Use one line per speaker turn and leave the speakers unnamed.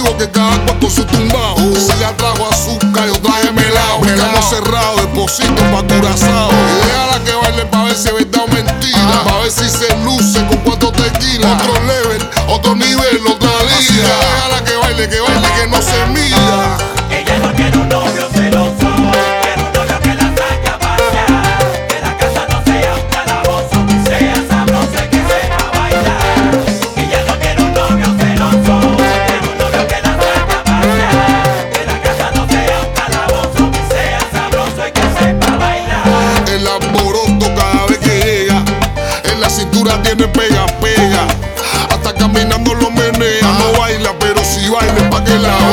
vivo que cada cual con su tumbao. Si le trajo azúcar, yo traje melao. Picamos cerrado, deposito pa' curazao. Y déjala que baile pa' ver si es verdad o mentira. Pa' ver si se luce con 4 tequilas. Otro level, otro nivel, otra liga. Déjala que baile, que no se mira.
Ella no quiere un novio celoso, quiere un novio que la saque a pasear, que la casa no sea un calabozo, que sea sabroso y que sepa bailar. Ella no quiere un novio celoso, quiere un novio que la saque a pasear, que la casa no sea un calabozo, que sea sabroso y que sepa bailar.
El alboroto cada vez que llega, en la cintura tiene pega, pega. Hasta caminando lo menea, no baila, pero si baila pa' que la